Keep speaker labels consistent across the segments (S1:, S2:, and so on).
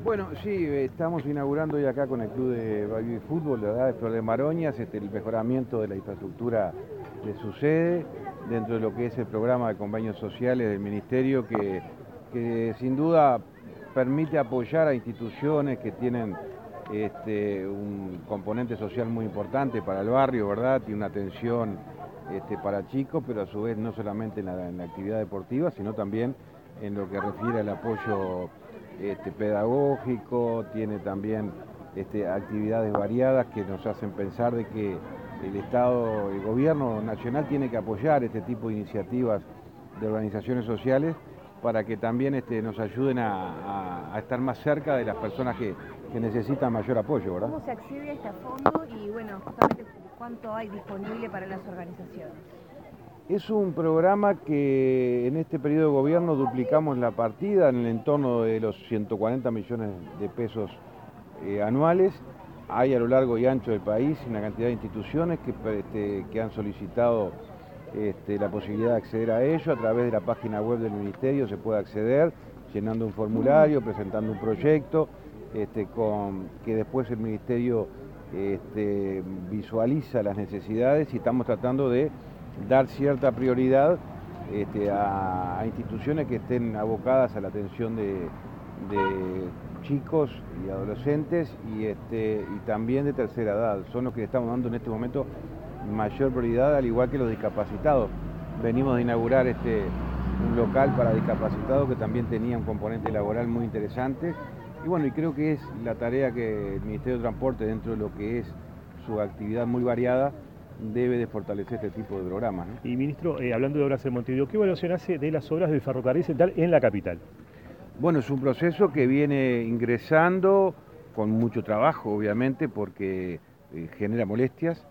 S1: Bueno, sí, estamos inaugurando ya acá con el Club de Rugby y Fútbol, la verdad, de Flor de Maroñas, el mejoramiento de la infraestructura de su sede, dentro de lo que es el programa de convenios sociales del Ministerio, que sin duda permite apoyar a instituciones que tienen un componente social muy importante para el barrio, ¿verdad? Tiene una atención para chicos, pero a su vez no solamente en la actividad deportiva, sino también en lo que refiere al apoyo pedagógico, tiene también actividades variadas que nos hacen pensar de que el Estado, el gobierno nacional tiene que apoyar este tipo de iniciativas de organizaciones sociales para que también nos ayuden a estar más cerca de las personas que necesitan mayor apoyo, ¿verdad?
S2: ¿Cómo se accede a este fondo y bueno, justamente cuánto hay disponible para las organizaciones?
S1: Es un programa que en este periodo de gobierno duplicamos la partida en el entorno de los 140 millones de pesos anuales. Hay a lo largo y ancho del país una cantidad de instituciones que han solicitado la posibilidad de acceder a ello. A través de la página web del Ministerio se puede acceder, llenando un formulario, presentando un proyecto, que después el Ministerio visualiza las necesidades y estamos tratando de dar cierta prioridad a instituciones que estén abocadas a la atención de chicos y adolescentes y también de tercera edad. Son los que le estamos dando en este momento mayor prioridad, al igual que los discapacitados. Venimos de inaugurar un local para discapacitados que también tenía un componente laboral muy interesante. Y bueno, y creo que es la tarea que el Ministerio de Transporte, dentro de lo que es su actividad muy variada, debe de fortalecer este tipo de programas, ¿no?
S3: Y ministro, hablando de obras en Montevideo, ¿qué evaluación hace de las obras del ferrocarril central en la capital?
S1: Bueno, es un proceso que viene ingresando con mucho trabajo, obviamente, porque genera molestias,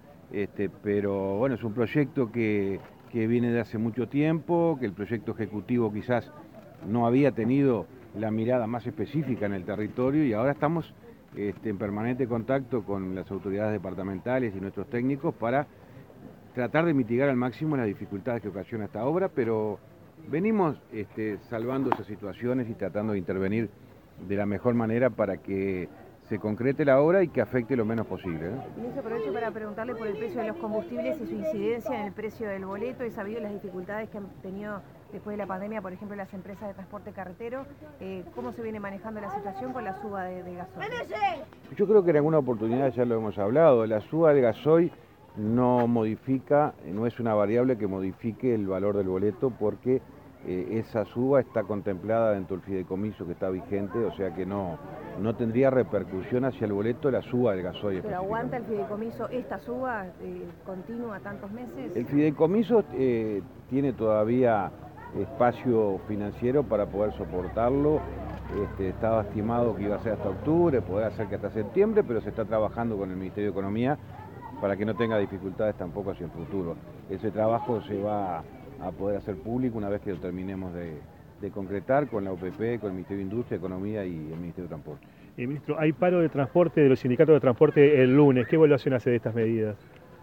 S1: pero bueno, es un proyecto que viene de hace mucho tiempo, que el proyecto ejecutivo quizás no había tenido la mirada más específica en el territorio y ahora estamos en permanente contacto con las autoridades departamentales y nuestros técnicos para tratar de mitigar al máximo las dificultades que ocasiona esta obra, pero venimos salvando esas situaciones y tratando de intervenir de la mejor manera para que se concrete la obra y que afecte lo menos posible, ¿no?
S2: Ministro, aprovecho para preguntarle por el precio de los combustibles y su incidencia en el precio del boleto. He sabido las dificultades que han tenido después de la pandemia, por ejemplo, las empresas de transporte carretero. ¿Cómo se viene manejando la situación con la suba de gasoil?
S1: Yo creo que en alguna oportunidad ya lo hemos hablado. La suba de gasoil no modifica, no es una variable que modifique el valor del boleto porque esa suba está contemplada dentro del fideicomiso que está vigente, o sea que no tendría repercusión hacia el boleto la suba del gasoil.
S2: ¿Pero aguanta el fideicomiso esta suba continua tantos meses?
S1: El fideicomiso tiene todavía espacio financiero para poder soportarlo. Estaba estimado que iba a ser hasta octubre, puede ser que hasta septiembre, pero se está trabajando con el Ministerio de Economía para que no tenga dificultades tampoco hacia el futuro. Ese trabajo se va a poder hacer público una vez que lo terminemos de concretar con la OPP, con el Ministerio de Industria, Economía y el Ministerio de Transporte.
S3: Ministro, hay paro de transporte de los sindicatos de transporte el lunes. ¿Qué evaluación hace de estas medidas?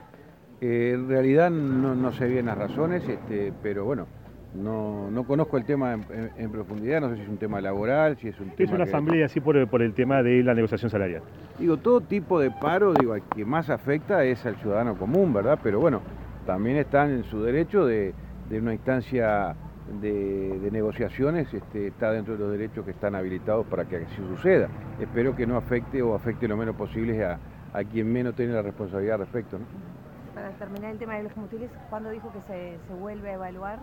S1: En realidad no sé bien las razones, pero bueno, no conozco el tema en profundidad, no sé si es un tema laboral, si es un tema...
S3: Es una asamblea así por el tema de la negociación salarial.
S1: Digo, todo tipo de paro, digo, al que más afecta es al ciudadano común, ¿verdad? Pero bueno, también están en su derecho de una instancia de negociaciones, está dentro de los derechos que están habilitados para que así suceda. Espero que no afecte o afecte lo menos posible a quien menos tiene la responsabilidad al respecto, ¿no?
S2: Para terminar el tema de los combustibles, ¿cuándo dijo que se vuelve a evaluar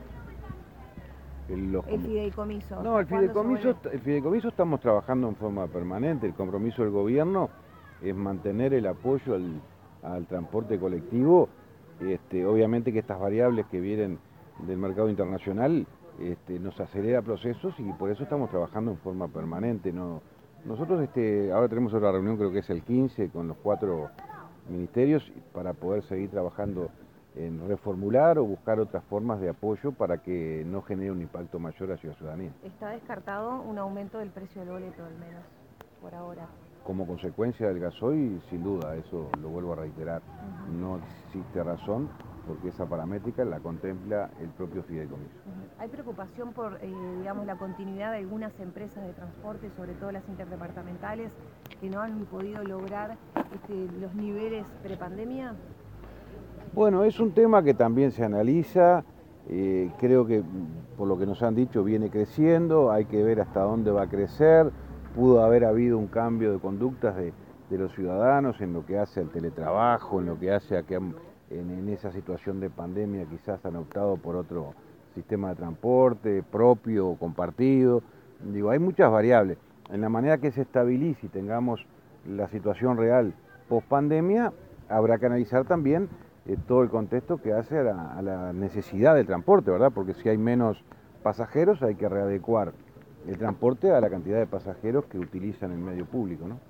S2: el fideicomiso?
S1: No, el fideicomiso estamos trabajando en forma permanente. El compromiso del gobierno es mantener el apoyo al transporte colectivo. Obviamente que estas variables que vienen del mercado internacional nos acelera procesos y por eso estamos trabajando en forma permanente. Nosotros ahora tenemos otra reunión, creo que es el 15, con los 4 ministerios para poder seguir trabajando en reformular o buscar otras formas de apoyo para que no genere un impacto mayor hacia la ciudadanía.
S2: ¿Está descartado un aumento del precio del boleto, al menos, por ahora?
S1: Como consecuencia del gasoil, sin duda, eso lo vuelvo a reiterar, no existe razón porque esa paramétrica la contempla el propio fideicomiso.
S2: ¿Hay preocupación por, digamos, la continuidad de algunas empresas de transporte, sobre todo las interdepartamentales, que no han podido lograr los niveles prepandemia?
S1: Bueno, es un tema que también se analiza, creo que por lo que nos han dicho viene creciendo, hay que ver hasta dónde va a crecer, pudo haber habido un cambio de conductas de los ciudadanos en lo que hace al teletrabajo, en lo que hace a que en esa situación de pandemia quizás han optado por otro sistema de transporte propio o compartido. Digo, hay muchas variables. En la manera que se estabilice y tengamos la situación real post pandemia, habrá que analizar también todo el contexto que hace a la necesidad del transporte, ¿verdad? Porque si hay menos pasajeros hay que readecuar el transporte a la cantidad de pasajeros que utilizan el medio público, ¿no?